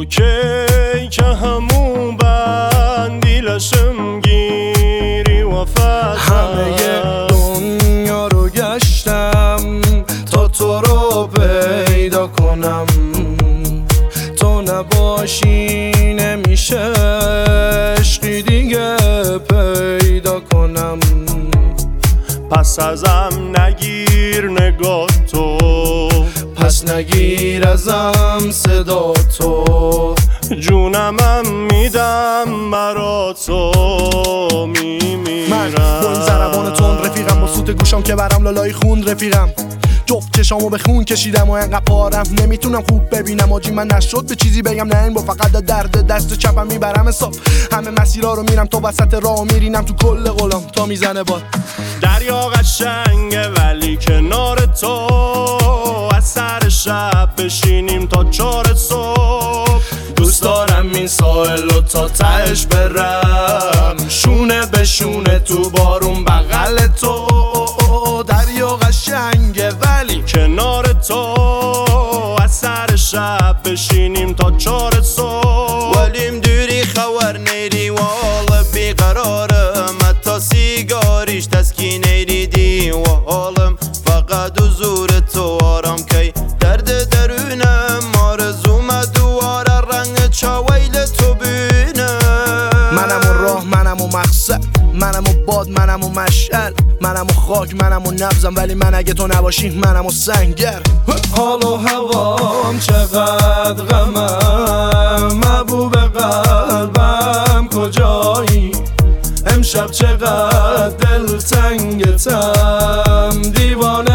کی که همون بندیلشم گیری و فتم همه دنیا رو گشتم تا تو رو پیدا کنم، تو نباشی نمیشه عشقی دیگه پیدا کنم. پس ازم نگیر نگاه تو، پس نگیر ازم صدا تو، جونمم میدم برا تو میمیرم. من با این ضربان تون رفیقم، با سوت گوشم که برم لالای خون رفیقم، جفت چشامو به خون کشیدم و انقدر پارم نمیتونم خوب ببینم. آجی من نشد به چیزی بگم، نه این با فقط درد دست چپم میبرم حساب. همه مسیرها رو میرم تا وسط راه میرینم تو کل غلام تا میزنه باد. دریا قشنگه ولی کنار تو، از سر شب بشینیم تا 4 صبح. دوست دارم این ساحل رو تا تهش برم، شونه به شونه تو بارون بغل تو. دریا قشنگه ولی کنار تو، از سر شب بشینیم تا 4 صبح. ولیم دوری خور نیری والا بیقرارم، حتی سیگاریش تسکین ایریدی و حالم فقط حضور تو آرام کی درد درونم. آرزوم دواره رنگ چاویل تو بینم. منم و راه، منم و مقصد، منم و باد، منم و مشعل، منم و خاک، منم و نبزم، ولی من اگه تو نباشی منم و سنگر. حال و هوام چقدر غمم، محبوب قلبم کجایی؟ امشب چقدر دلتنگتم، دیوانه